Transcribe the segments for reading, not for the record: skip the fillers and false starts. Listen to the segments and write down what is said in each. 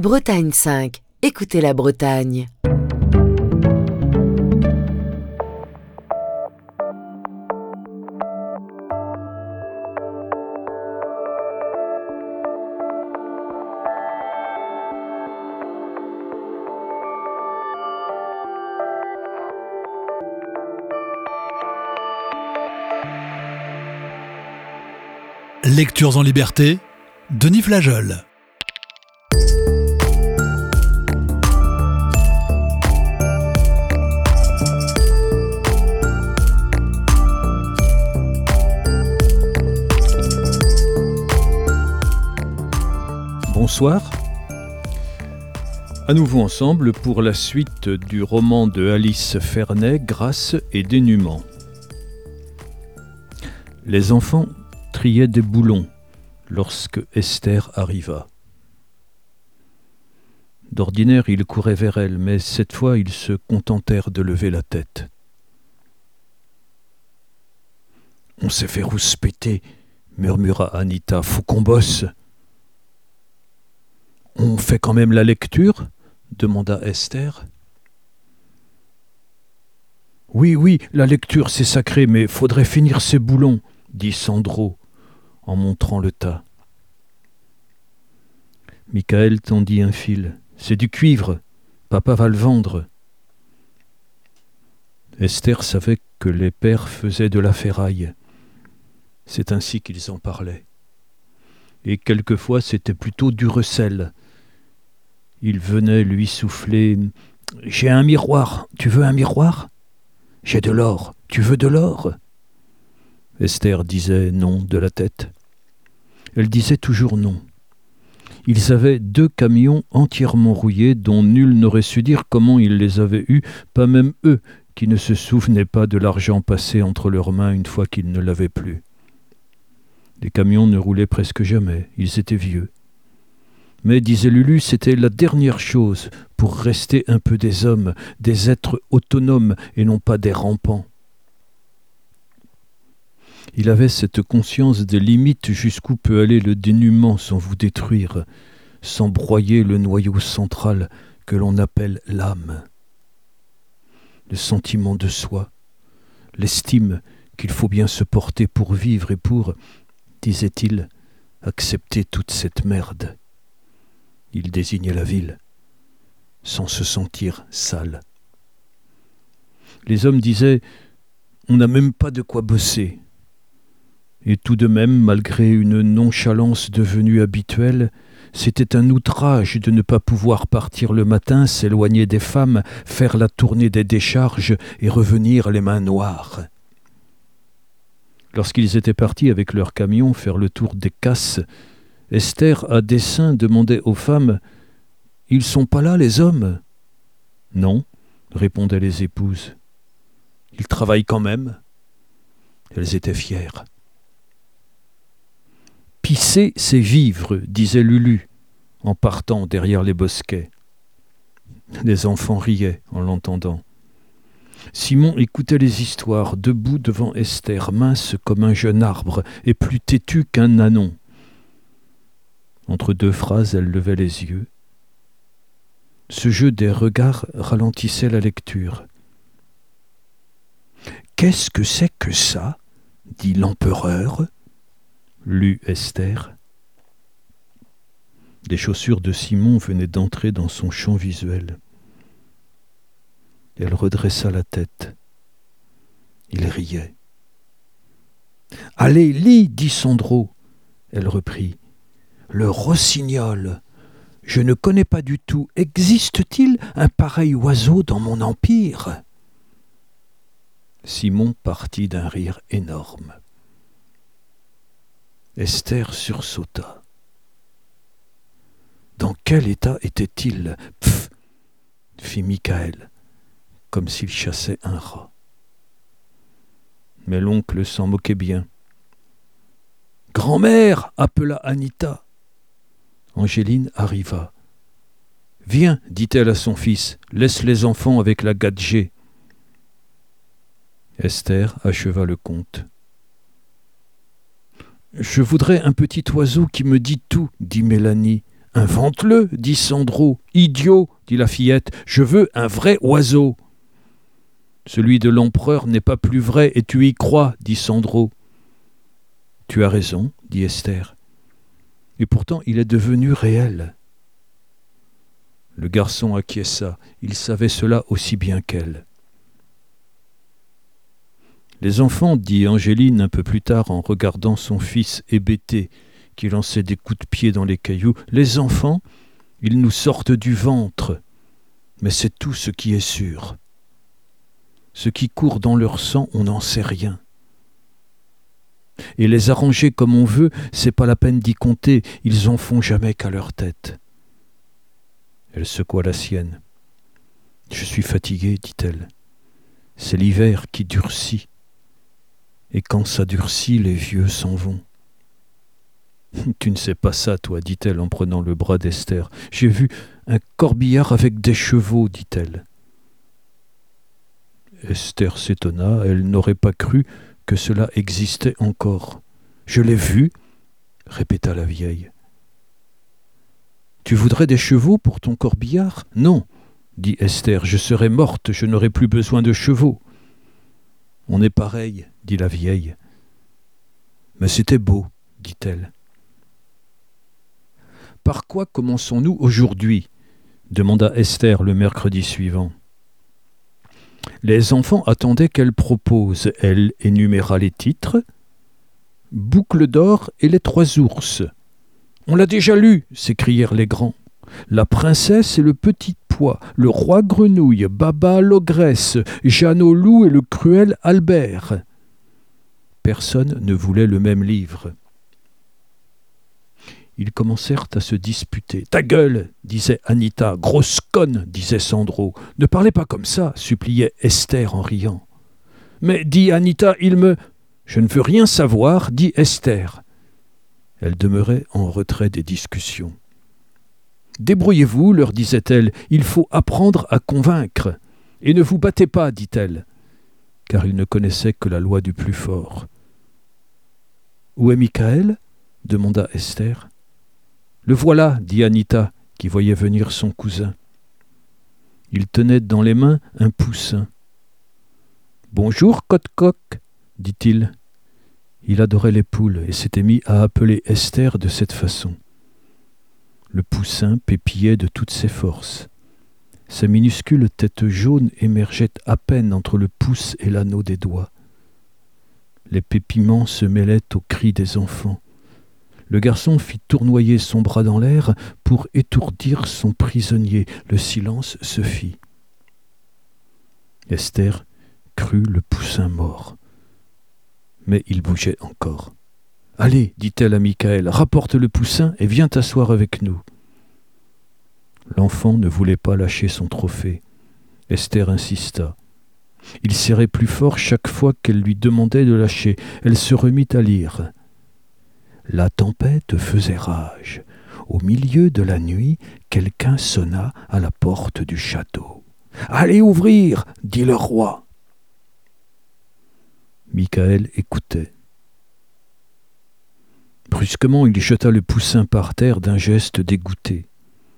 Bretagne 5, écoutez la Bretagne. Lectures en liberté, Denis Flageol. Bonsoir. À nouveau ensemble pour la suite du roman de Alice Ferney, Grâce et dénuement. Les enfants triaient des boulons lorsque Esther arriva. D'ordinaire, ils couraient vers elle, mais cette fois, ils se contentèrent de lever la tête. « On s'est fait rouspéter, » murmura Anita. « Faut qu'on bosse. »« On fait quand même la lecture ?» demanda Esther. « Oui, la lecture, c'est sacré, mais faudrait finir ces boulons, » dit Sandro, en montrant le tas. Michael tendit un fil. « C'est du cuivre. Papa va le vendre. » Esther savait que les pères faisaient de la ferraille. C'est ainsi qu'ils en parlaient. Et quelquefois, c'était plutôt du recel. Il venait lui souffler « J'ai un miroir. Tu veux un miroir ? J'ai de l'or. Tu veux de l'or ?» Esther disait non de la tête. Elle disait toujours non. Ils avaient 2 camions entièrement rouillés dont nul n'aurait su dire comment ils les avaient eus, pas même eux qui ne se souvenaient pas de l'argent passé entre leurs mains une fois qu'ils ne l'avaient plus. Les camions ne roulaient presque jamais, ils étaient vieux. Mais, disait Lulu, c'était la dernière chose pour rester un peu des hommes, des êtres autonomes et non pas des rampants. Il avait cette conscience des limites jusqu'où peut aller le dénuement sans vous détruire, sans broyer le noyau central que l'on appelle l'âme. Le sentiment de soi, l'estime qu'il faut bien se porter pour vivre et pour, disait-il, accepter toute cette merde. Il désignait la ville, sans se sentir sale. Les hommes disaient « On n'a même pas de quoi bosser ». Et tout de même, malgré une nonchalance devenue habituelle, c'était un outrage de ne pas pouvoir partir le matin, s'éloigner des femmes, faire la tournée des décharges et revenir les mains noires. Lorsqu'ils étaient partis avec leur camion faire le tour des casses, Esther, à dessein, demandait aux femmes « Ils sont pas là, les hommes ?»« Non, » répondaient les épouses. « Ils travaillent quand même. » Elles étaient fières. « Pisser, c'est vivre, » disait Lulu, en partant derrière les bosquets. Les enfants riaient en l'entendant. Simon écoutait les histoires, debout devant Esther, mince comme un jeune arbre et plus têtu qu'un ânon. Entre 2 phrases, elle levait les yeux. Ce jeu des regards ralentissait la lecture. « Qu'est-ce que c'est que ça ?» dit l'empereur. Lut Esther. Les chaussures de Simon venaient d'entrer dans son champ visuel. Elle redressa la tête. Il riait. « Allez, lis, dit Sandro. » Elle reprit. « Le rossignol. Je ne connais pas du tout. Existe-t-il un pareil oiseau dans mon empire ?» Simon partit d'un rire énorme. Esther sursauta. Dans quel état était-il ? Pfff, fit Michael, comme s'il chassait un rat. Mais l'oncle s'en moquait bien. « Grand-mère » appela Anita. Angéline arriva. « Viens, dit-elle à son fils, laisse les enfants avec la gadget. » Esther acheva le conte. « Je voudrais un petit oiseau qui me dit tout, dit Mélanie, Invente-le, dit Sandro. Idiot, dit la fillette, je veux un vrai oiseau. Celui de l'empereur n'est pas plus vrai et tu y crois, dit Sandro. Tu as raison, dit Esther. Et pourtant il est devenu réel. Le garçon acquiesça, il savait cela aussi bien qu'elle. Les enfants, dit Angéline un peu plus tard en regardant son fils hébété qui lançait des coups de pied dans les cailloux, les enfants, ils nous sortent du ventre, mais c'est tout ce qui est sûr. Ce qui court dans leur sang, on n'en sait rien. Et les arranger comme on veut, c'est pas la peine d'y compter, ils en font jamais qu'à leur tête. Elle secoua la sienne. « Je suis fatiguée, dit-elle. C'est l'hiver qui durcit. Et quand ça durcit, les vieux s'en vont. » « Tu ne sais pas ça, toi, dit-elle en prenant le bras d'Esther. J'ai vu un corbillard avec des chevaux, dit-elle. Esther s'étonna, elle n'aurait pas cru que cela existait encore. « Je l'ai vu, répéta la vieille. « Tu voudrais des chevaux pour ton corbillard ? Non, dit Esther, je serais morte, je n'aurais plus besoin de chevaux. On est pareil, dit la vieille. Mais c'était beau, dit-elle. Par quoi commençons-nous aujourd'hui ? Demanda Esther le mercredi suivant. Les enfants attendaient qu'elle propose. Elle énuméra les titres. Boucle d'or et les 3 ours. On l'a déjà lu, s'écrièrent les grands. La princesse et le petit pois, le roi grenouille, Baba l'ogresse, Jeanne au loup et le cruel Albert. Personne ne voulait le même livre. Ils commencèrent à se disputer. « Ta gueule !» disait Anita. « Grosse conne !» disait Sandro. « Ne parlez pas comme ça !» suppliait Esther en riant. « Mais, dit Anita, il me... »« Je ne veux rien savoir, dit Esther. » Elle demeurait en retrait des discussions. « Débrouillez-vous, leur disait-elle, il faut apprendre à convaincre. Et ne vous battez pas, dit-elle, car il ne connaissait que la loi du plus fort. « Où est Michaël ?» demanda Esther. « Le voilà, dit Anita, qui voyait venir son cousin. Il tenait dans les mains un poussin. « Bonjour, Coq-Coq, dit-il. Il adorait les poules et s'était mis à appeler Esther de cette façon. Le poussin pépillait de toutes ses forces. Sa minuscule tête jaune émergeait à peine entre le pouce et l'anneau des doigts. Les pépiments se mêlaient aux cris des enfants. Le garçon fit tournoyer son bras dans l'air pour étourdir son prisonnier. Le silence se fit. Esther crut le poussin mort. Mais il bougeait encore. « Allez, dit-elle à Michaël, rapporte le poussin et viens t'asseoir avec nous. » L'enfant ne voulait pas lâcher son trophée. Esther insista. Il serrait plus fort chaque fois qu'elle lui demandait de lâcher. Elle se remit à lire. La tempête faisait rage. Au milieu de la nuit, quelqu'un sonna à la porte du château. « Allez ouvrir !» dit le roi. Michaël écoutait. Brusquement, il jeta le poussin par terre d'un geste dégoûté.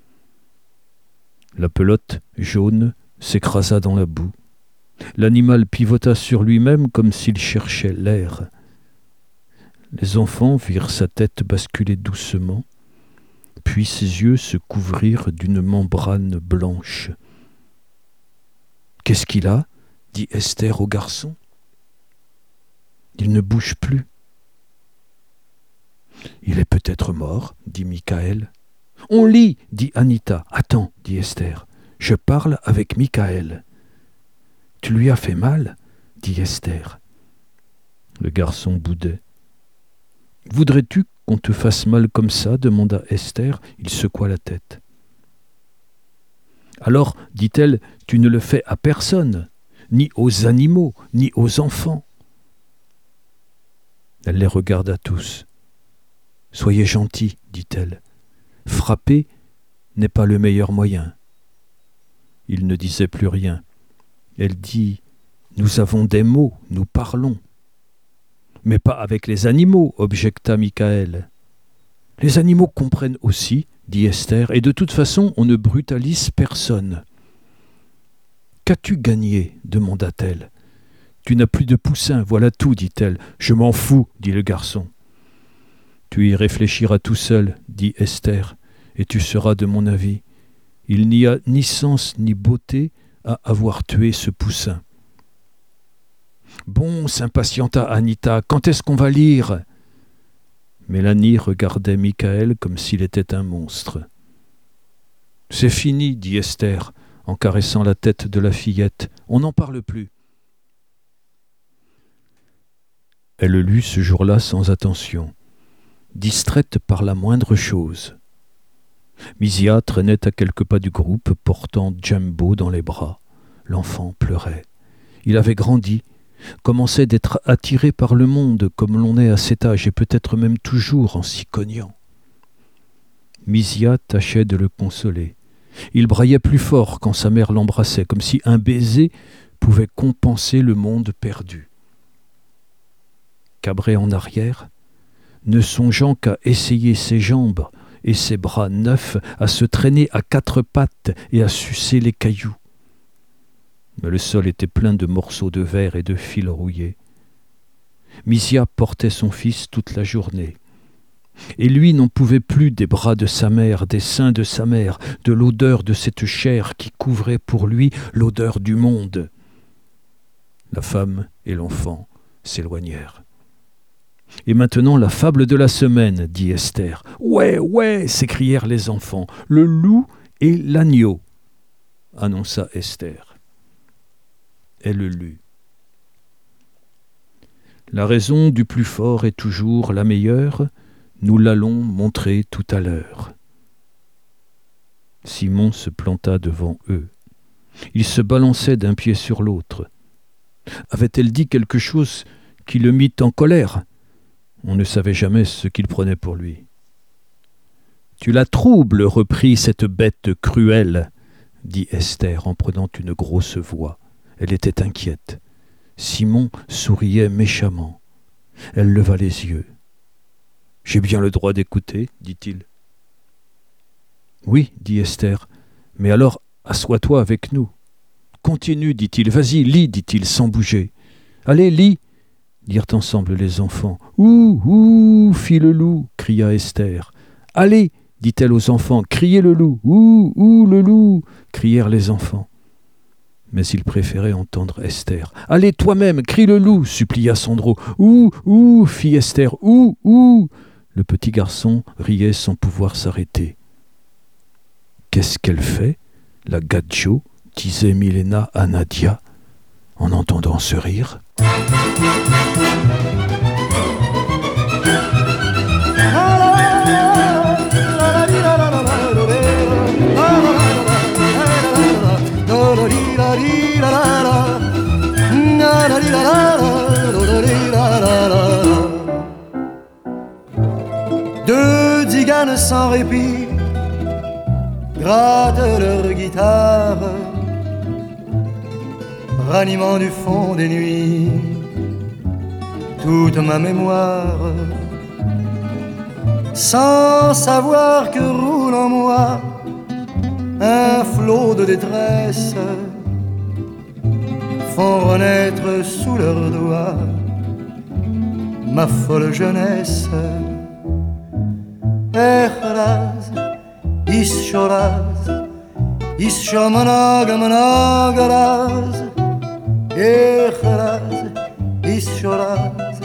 La pelote, jaune, s'écrasa dans la boue. L'animal pivota sur lui-même comme s'il cherchait l'air. Les enfants virent sa tête basculer doucement, puis ses yeux se couvrirent d'une membrane blanche. « Qu'est-ce qu'il a ?» dit Esther au garçon. « Il ne bouge plus. »« Il est peut-être mort, » dit Michaël. « On lit, » dit Anita. « Attends, » dit Esther. « Je parle avec Michaël. »« Tu lui as fait mal ?» dit Esther. Le garçon boudait. « Voudrais-tu qu'on te fasse mal comme ça ?» demanda Esther. Il secoua la tête. « Alors, dit-elle, tu ne le fais à personne, ni aux animaux, ni aux enfants. » Elle les regarda tous. « Soyez gentils, dit-elle. Frapper n'est pas le meilleur moyen. » Il ne disait plus rien. Elle dit « Nous avons des mots, nous parlons. » « Mais pas avec les animaux, objecta Michaël. Les animaux comprennent aussi, dit Esther, et de toute façon, on ne brutalise personne. Qu'as-tu gagné ? Demanda-t-elle. Tu n'as plus de poussin, voilà tout, dit-elle. Je m'en fous, dit le garçon. Tu y réfléchiras tout seul, dit Esther, et tu seras de mon avis. Il n'y a ni sens ni beauté à avoir tué ce poussin. Bon, s'impatienta Anita, quand est-ce qu'on va lire ? Mélanie regardait Michael comme s'il était un monstre. C'est fini, dit Esther, en caressant la tête de la fillette. On n'en parle plus. Elle lut ce jour-là sans attention, distraite par la moindre chose. Misia traînait à quelques pas du groupe, portant Jumbo dans les bras. L'enfant pleurait. Il avait grandi, commençait d'être attiré par le monde comme l'on est à cet âge et peut-être même toujours en s'y cognant. Misia tâchait de le consoler. Il braillait plus fort quand sa mère l'embrassait, comme si un baiser pouvait compenser le monde perdu. Cabré en arrière, ne songeant qu'à essayer ses jambes et ses bras neufs, à se traîner à quatre pattes et à sucer les cailloux. Mais le sol était plein de morceaux de verre et de fils rouillés. Misia portait son fils toute la journée. Et lui n'en pouvait plus des bras de sa mère, des seins de sa mère, de l'odeur de cette chair qui couvrait pour lui l'odeur du monde. La femme et l'enfant s'éloignèrent. Et maintenant la fable de la semaine, dit Esther. Ouais, ouais, s'écrièrent les enfants. Le loup et l'agneau, annonça Esther. Elle lut. La raison du plus fort est toujours la meilleure, nous l'allons montrer tout à l'heure. Simon se planta devant eux. Il se balançait d'un pied sur l'autre. Avait-elle dit quelque chose qui le mit en colère ? On ne savait jamais ce qu'il prenait pour lui. « Tu la troubles, reprit cette bête cruelle, » dit Esther en prenant une grosse voix. Elle était inquiète. Simon souriait méchamment. Elle leva les yeux. « J'ai bien le droit d'écouter, dit-il. »« Oui, dit Esther, mais alors assois-toi avec nous. »« Continue, dit-il. Vas-y, lis, dit-il, sans bouger. »« Allez, lis !» dirent ensemble les enfants. « Ouh, ouh, fit le loup !» cria Esther. « Allez !» dit-elle aux enfants. « Criez le loup !»« Ouh, ouh, le loup !» crièrent les enfants. Mais ils préféraient entendre Esther. « Allez, toi-même, crie le loup !» supplia Sandro. « Ouh, ouh !» fit Esther. « Ouh, ouh !» Le petit garçon riait sans pouvoir s'arrêter. « Qu'est-ce qu'elle fait, la Gadjo ?» disait Milena à Nadia, en entendant ce rire. Deux tziganes sans répit grattent leur guitare, ranimant du fond des nuits toute ma mémoire, sans savoir que roule en moi un flot de détresse, font renaître sous leurs doigts ma folle jeunesse. Echraz, ischoraz, ischomanagamanagaraz, Echraz, ischoraz,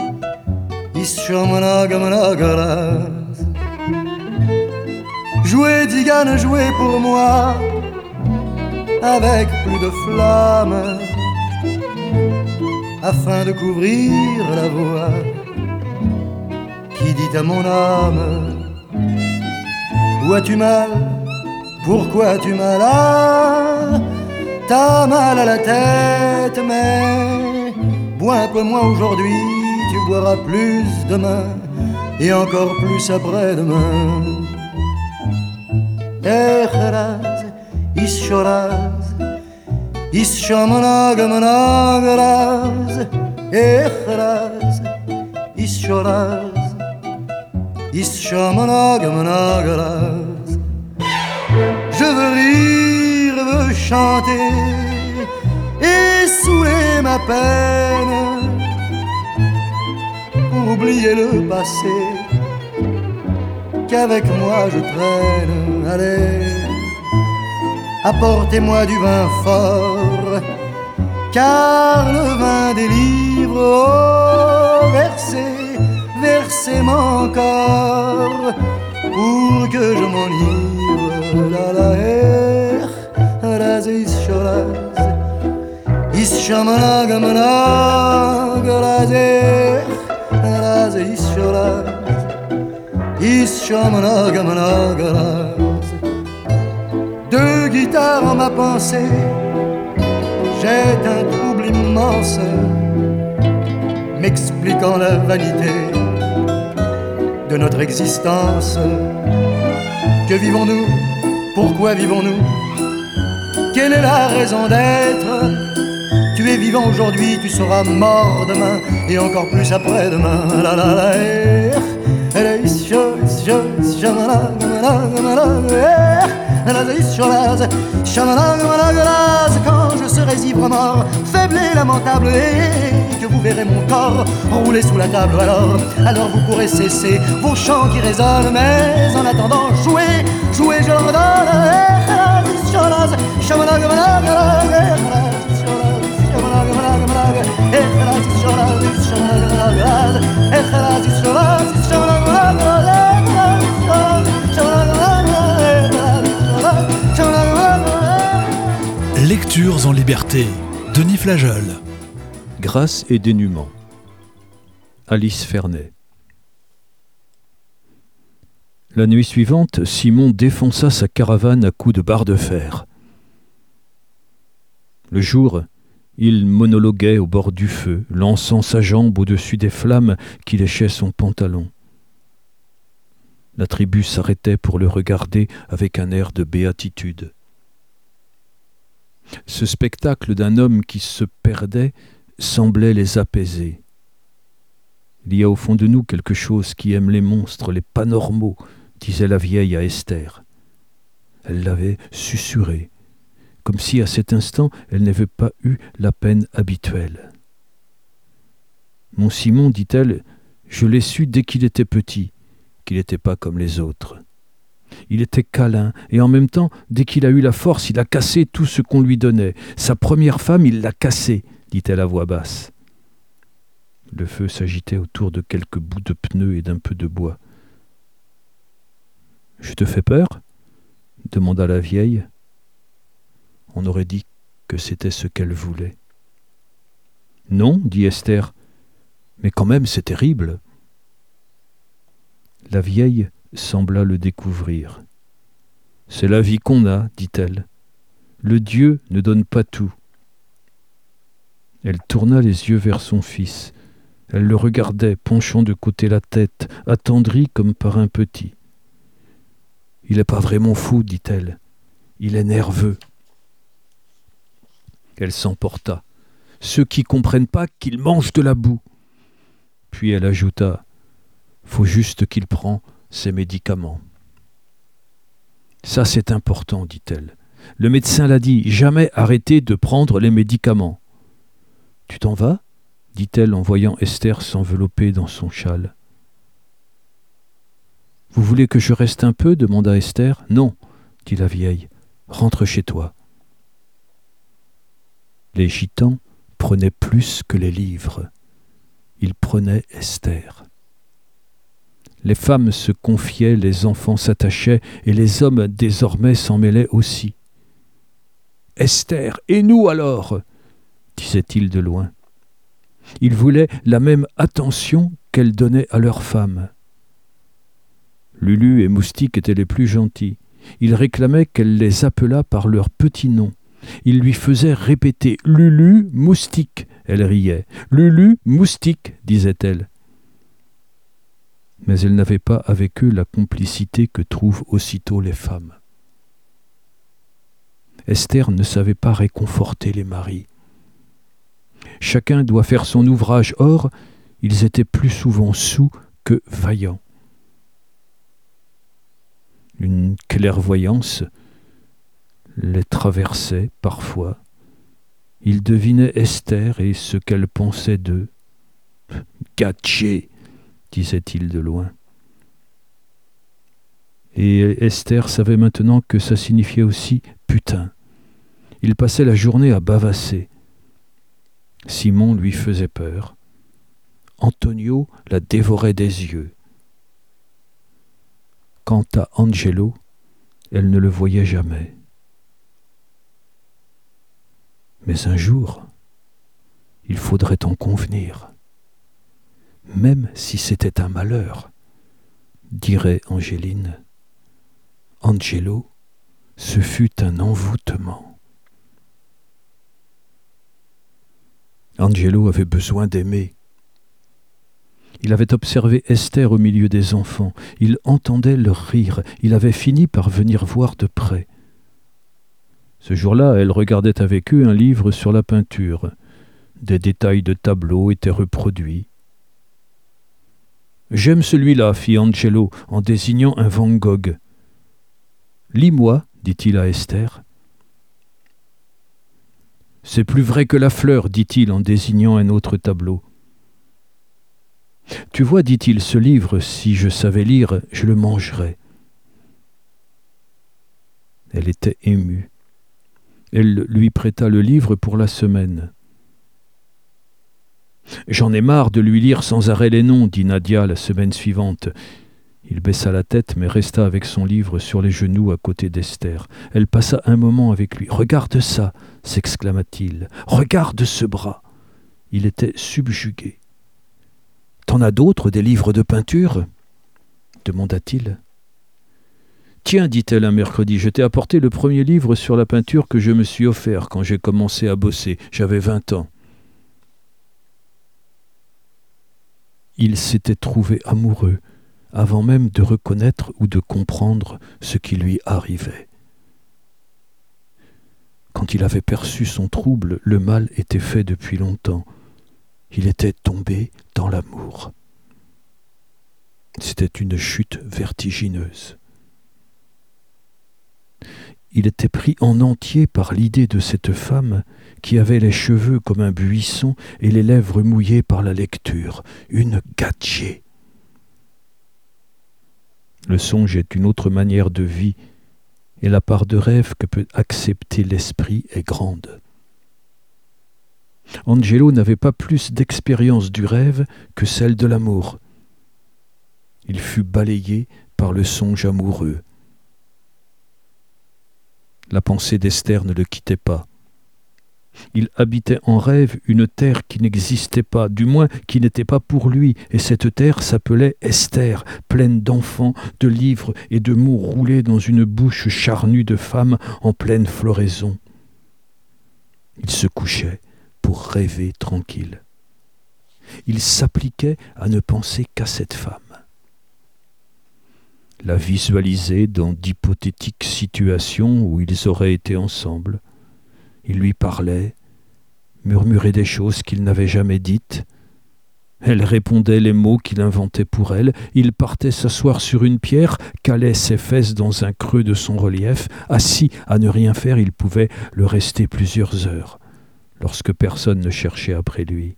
ischomanagamanagaraz. Jouez, Tzigane, jouez pour moi, avec plus de flamme, afin de couvrir la voix qui dit à mon âme: où as-tu mal? Pourquoi as-tu mal? Ah, t'as mal à la tête, mais bois un peu moins aujourd'hui, tu boiras plus demain, et encore plus après-demain. Echraz, ischoraz, ischomanagamanagaraz, Echraz, ischoraz, Ischamanagamanagalas. Je veux rire, veux chanter et saouler ma peine, oublier le passé qu'avec moi je traîne. Allez, apportez-moi du vin fort, car le vin délivre. Oh, versez, versez-moi encore pour que je m'enivre. La la er, la zischolas, ischamanagamanag, la zer, la zischolas, ischamanagamanag. Deux guitares en ma pensée, jette un trouble immense, m'expliquant la vanité de notre existence. Que vivons-nous? Pourquoi vivons-nous? Quelle est la raison d'être? Tu es vivant aujourd'hui, tu seras mort demain, et encore plus après-demain. La la la quand je serai ivre mort, faible et lamentable, et que vous verrez mon corps rouler sous la table, alors vous pourrez cesser vos chants qui résonnent, mais en attendant, jouez, jouez, je leur donne. Lectures en liberté, Denis Flageol. Grâce et dénûment. Alice Fernet. La nuit suivante, Simon défonça sa caravane à coups de barre de fer. Le jour, il monologuait au bord du feu, lançant sa jambe au-dessus des flammes qui léchaient son pantalon. La tribu s'arrêtait pour le regarder avec un air de béatitude. Ce spectacle d'un homme qui se perdait semblait les apaiser. Il y a au fond de nous quelque chose qui aime les monstres, les pas normaux, disait la vieille à Esther. Elle l'avait susurré, comme si à cet instant elle n'avait pas eu la peine habituelle. Mon Simon, dit-elle, je l'ai su dès qu'il était petit, qu'il n'était pas comme les autres. Il était câlin, et en même temps, dès qu'il a eu la force, il a cassé tout ce qu'on lui donnait. Sa première femme, il l'a cassée, dit-elle à voix basse. Le feu s'agitait autour de quelques bouts de pneus et d'un peu de bois. « Je te fais peur ?» demanda la vieille. On aurait dit que c'était ce qu'elle voulait. « Non, dit Esther, mais quand même c'est terrible. » La vieille sembla le découvrir. « C'est la vie qu'on a, dit-elle. Le Dieu ne donne pas tout. » Elle tourna les yeux vers son fils. Elle le regardait, penchant de côté la tête, attendrie comme par un petit. « Il n'est pas vraiment fou, dit-elle. Il est nerveux. » Elle s'emporta. « Ceux qui comprennent pas qu'il mange de la boue. » Puis elle ajouta, « Faut juste qu'il prend ses médicaments. » Ça c'est important, dit-elle. Le médecin l'a dit, jamais arrêter de prendre les médicaments. Tu t'en vas ? dit-elle en voyant Esther s'envelopper dans son châle. Vous voulez que je reste un peu ? demanda Esther. Non, dit la vieille. Rentre chez toi. Les gitans prenaient plus que les livres. Ils prenaient Esther. Les femmes se confiaient, les enfants s'attachaient, et les hommes désormais s'en mêlaient aussi. « Esther, et nous alors ?» disaient-ils de loin. Ils voulaient la même attention qu'elles donnaient à leurs femmes. Lulu et Moustique étaient les plus gentils. Ils réclamaient qu'elle les appelât par leur petit nom. Ils lui faisaient répéter « Lulu, Moustique !» Elle riait. « Lulu, Moustique !» disait-elle. Mais elle n'avait pas avec eux la complicité que trouvent aussitôt les femmes. Esther ne savait pas réconforter les maris. Chacun doit faire son ouvrage, or, ils étaient plus souvent soûls que vaillants. Une clairvoyance les traversait parfois. Il devinait Esther et ce qu'elle pensait d'eux. « Gâché !» disait-il de loin. Et Esther savait maintenant que ça signifiait aussi « putain ». Il passait la journée à bavasser. Simon lui faisait peur. Antonio la dévorait des yeux. Quant à Angelo, elle ne le voyait jamais. Mais un jour, il faudrait en convenir, même si c'était un malheur, dirait Angéline. Angelo, ce fut un envoûtement. Angelo avait besoin d'aimer. Il avait observé Esther au milieu des enfants. Il entendait leur rire. Il avait fini par venir voir de près. Ce jour-là, elle regardait avec eux un livre sur la peinture. Des détails de tableaux étaient reproduits. « J'aime celui-là, fit Angelo, en désignant un Van Gogh. »« Lis-moi, dit-il à Esther. »« C'est plus vrai que la fleur, dit-il en désignant un autre tableau. »« Tu vois, dit-il, ce livre, si je savais lire, je le mangerais. » Elle était émue. Elle lui prêta le livre pour la semaine. « J'en ai marre de lui lire sans arrêt les noms, dit Nadia la semaine suivante. » Il baissa la tête, mais resta avec son livre sur les genoux à côté d'Esther. Elle passa un moment avec lui. « Regarde ça !» s'exclama-t-il. « Regarde ce bras !» Il était subjugué. « T'en as d'autres, des livres de peinture ?» demanda-t-il. « Tiens, dit-elle un mercredi, je t'ai apporté le premier livre sur la peinture que je me suis offert quand j'ai commencé à bosser. J'avais 20 ans. » Il s'était trouvé amoureux avant même de reconnaître ou de comprendre ce qui lui arrivait. Quand il avait perçu son trouble, le mal était fait depuis longtemps. Il était tombé dans l'amour. C'était une chute vertigineuse. Il était pris en entier par l'idée de cette femme qui avait les cheveux comme un buisson et les lèvres mouillées par la lecture. Une gadget. Le songe est une autre manière de vie, et la part de rêve que peut accepter l'esprit est grande. Angelo n'avait pas plus d'expérience du rêve que celle de l'amour. Il fut balayé par le songe amoureux. La pensée d'Esther ne le quittait pas. Il habitait en rêve une terre qui n'existait pas, du moins qui n'était pas pour lui, et cette terre s'appelait Esther, pleine d'enfants, de livres et de mots roulés dans une bouche charnue de femme en pleine floraison. Il se couchait pour rêver tranquille. Il s'appliquait à ne penser qu'à cette femme. La visualisait dans d'hypothétiques situations où ils auraient été ensemble. Il lui parlait, murmurait des choses qu'il n'avait jamais dites. Elle répondait les mots qu'il inventait pour elle. Il partait s'asseoir sur une pierre, calait ses fesses dans un creux de son relief. Assis à ne rien faire, il pouvait le rester plusieurs heures, lorsque personne ne cherchait après lui.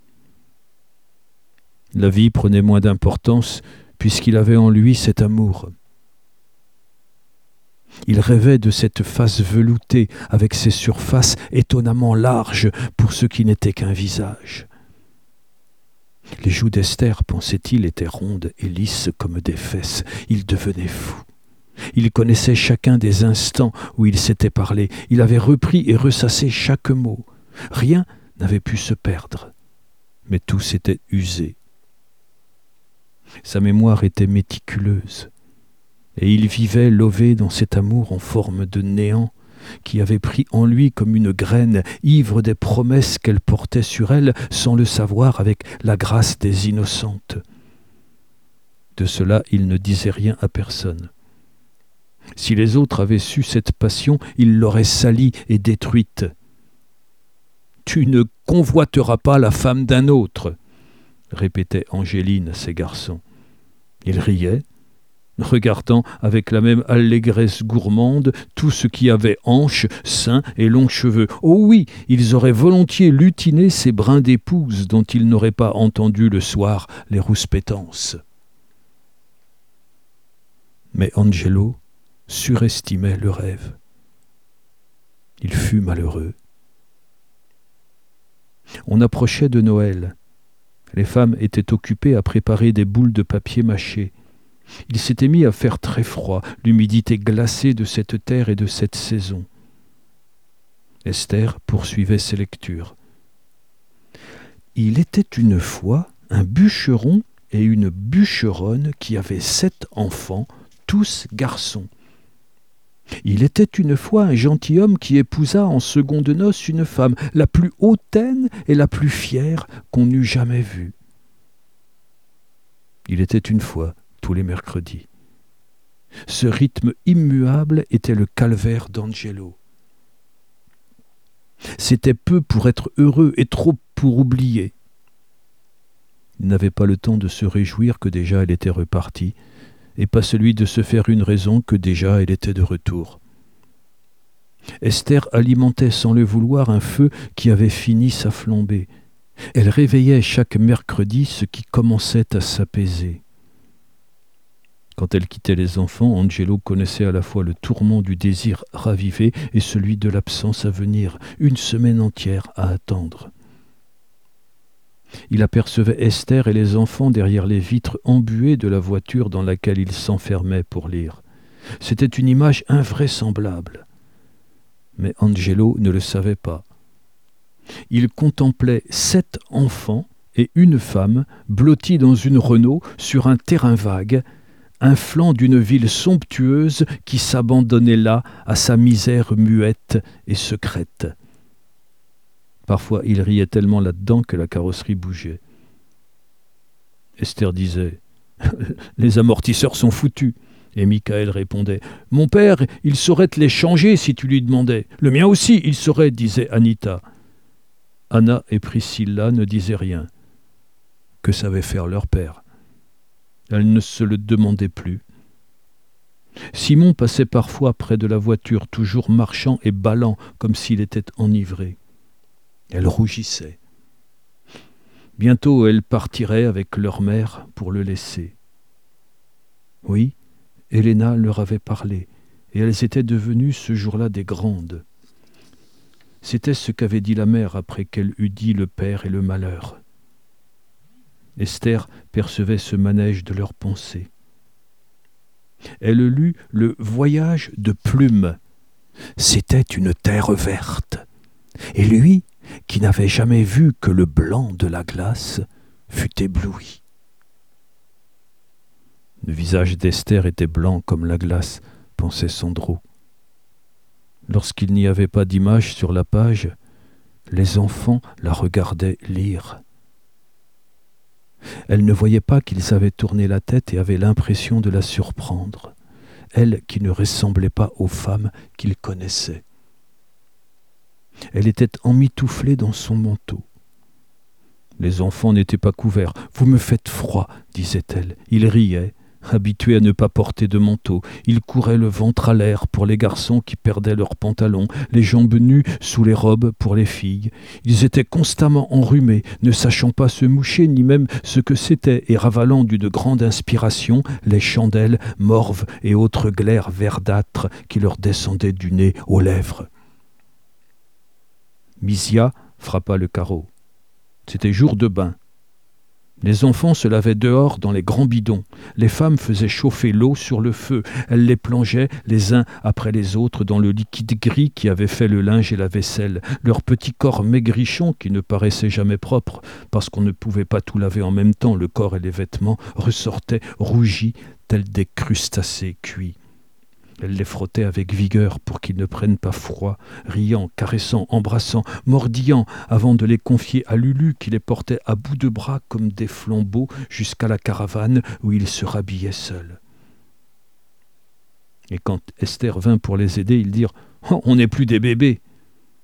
La vie prenait moins d'importance puisqu'il avait en lui cet amour. Il rêvait de cette face veloutée avec ses surfaces étonnamment larges pour ce qui n'était qu'un visage. Les joues d'Esther, pensait-il, étaient rondes et lisses comme des fesses. Il devenait fou. Il connaissait chacun des instants où il s'était parlé. Il avait repris et ressassé chaque mot. Rien n'avait pu se perdre, mais tout s'était usé. Sa mémoire était méticuleuse, et il vivait lové dans cet amour en forme de néant qui avait pris en lui comme une graine, ivre des promesses qu'elle portait sur elle sans le savoir, avec la grâce des innocentes. De cela, il ne disait rien à personne. Si les autres avaient su cette passion, ils l'auraient salie et détruite. « Tu ne convoiteras pas la femme d'un autre !» répétait Angéline à ses garçons. Ils riaient. « regardant avec la même allégresse gourmande tout ce qui avait hanches, seins et longs cheveux. Oh oui, ils auraient volontiers lutiné ces brins d'épouse dont ils n'auraient pas entendu le soir les rouspétances. Mais Angelo surestimait le rêve. Il fut malheureux. On approchait de Noël. Les femmes étaient occupées à préparer des boules de papier mâché. Il s'était mis à faire très froid, l'humidité glacée de cette terre et de cette saison. Esther poursuivait ses lectures. Il était une fois un bûcheron et une bûcheronne qui avaient 7 enfants, tous garçons. Il était une fois un gentilhomme qui épousa en secondes noces une femme, la plus hautaine et la plus fière qu'on eût jamais vue. Il était une fois, tous les mercredis. Ce rythme immuable était le calvaire d'Angelo. C'était peu pour être heureux et trop pour oublier. Il n'avait pas le temps de se réjouir que déjà elle était repartie, et pas celui de se faire une raison que déjà elle était de retour. Esther alimentait sans le vouloir un feu qui avait fini sa flambée. Elle réveillait chaque mercredi ce qui commençait à s'apaiser. Quand elle quittait les enfants, Angelo connaissait à la fois le tourment du désir ravivé et celui de l'absence à venir, une semaine entière à attendre. Il apercevait Esther et les enfants derrière les vitres embuées de la voiture dans laquelle il s'enfermait pour lire. C'était une image invraisemblable. Mais Angelo ne le savait pas. Il contemplait 7 enfants et une femme blottis dans une Renault sur un terrain vague, un flanc d'une ville somptueuse qui s'abandonnait là à sa misère muette et secrète. Parfois, il riait tellement là-dedans que la carrosserie bougeait. Esther disait « Les amortisseurs sont foutus ». Et Michaël répondait « Mon père, il saurait te les changer si tu lui demandais. Le mien aussi, il saurait », disait Anita. Anna et Priscilla ne disaient rien. Que savait faire leur père? Elles ne se le demandaient plus. Simon passait parfois près de la voiture, toujours marchant et bâlant comme s'il était enivré. Elle rougissait. Bientôt, elle partirait avec leur mère pour le laisser. Oui, Helena leur avait parlé, et elles étaient devenues ce jour-là des grandes. C'était ce qu'avait dit la mère après qu'elle eut dit le père et le malheur. Esther percevait ce manège de leurs pensées. Elle lut le Voyage de Plume. C'était une terre verte. Et lui, qui n'avait jamais vu que le blanc de la glace, fut ébloui. Le visage d'Esther était blanc comme la glace, pensait Sandro. Lorsqu'il n'y avait pas d'image sur la page, les enfants la regardaient lire. Elle ne voyait pas qu'ils avaient tourné la tête et avaient l'impression de la surprendre, elle qui ne ressemblait pas aux femmes qu'ils connaissaient. Elle était emmitouflée dans son manteau. Les enfants n'étaient pas couverts. « Vous me faites froid », disait-elle. Ils riaient, habitués à ne pas porter de manteau. Ils couraient le ventre à l'air pour les garçons qui perdaient leurs pantalons, les jambes nues sous les robes pour les filles. Ils étaient constamment enrhumés, ne sachant pas se moucher ni même ce que c'était et ravalant d'une grande inspiration les chandelles, morves et autres glaires verdâtres qui leur descendaient du nez aux lèvres. Misia frappa le carreau. C'était jour de bain. Les enfants se lavaient dehors dans les grands bidons. Les femmes faisaient chauffer l'eau sur le feu. Elles les plongeaient les uns après les autres dans le liquide gris qui avait fait le linge et la vaisselle. Leurs petits corps maigrichons, qui ne paraissaient jamais propres, parce qu'on ne pouvait pas tout laver en même temps, le corps et les vêtements, ressortaient rougis tels des crustacés cuits. Elle les frottait avec vigueur pour qu'ils ne prennent pas froid, riant, caressant, embrassant, mordillant, avant de les confier à Lulu qui les portait à bout de bras comme des flambeaux jusqu'à la caravane où ils se rhabillaient seuls. Et quand Esther vint pour les aider, ils dirent « Oh, on n'est plus des bébés !»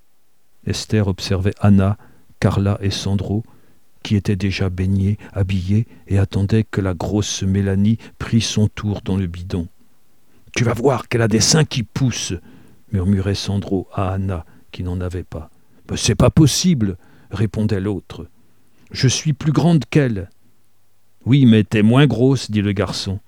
Esther observait Anna, Carla et Sandro, qui était déjà baignée, habillée, et attendait que la grosse Mélanie prît son tour dans le bidon. « Tu vas voir qu'elle a des seins qui poussent !» murmurait Sandro à Anna, qui n'en avait pas. « C'est pas possible !» répondait l'autre. « Je suis plus grande qu'elle. »« Oui, mais t'es moins grosse, » dit le garçon.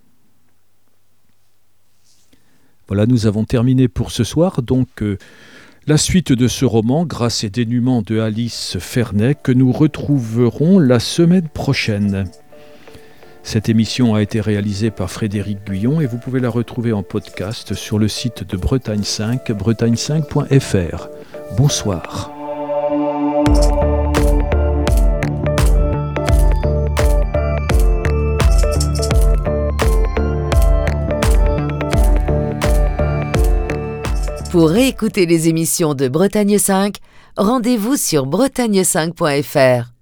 Voilà, nous avons terminé pour ce soir, donc la suite de ce roman, Grâce et dénûment de Alice Fernet, que nous retrouverons la semaine prochaine. Cette émission a été réalisée par Frédéric Guyon et vous pouvez la retrouver en podcast sur le site de Bretagne 5, bretagne5.fr. Bonsoir. Pour réécouter les émissions de Bretagne 5, rendez-vous sur bretagne5.fr.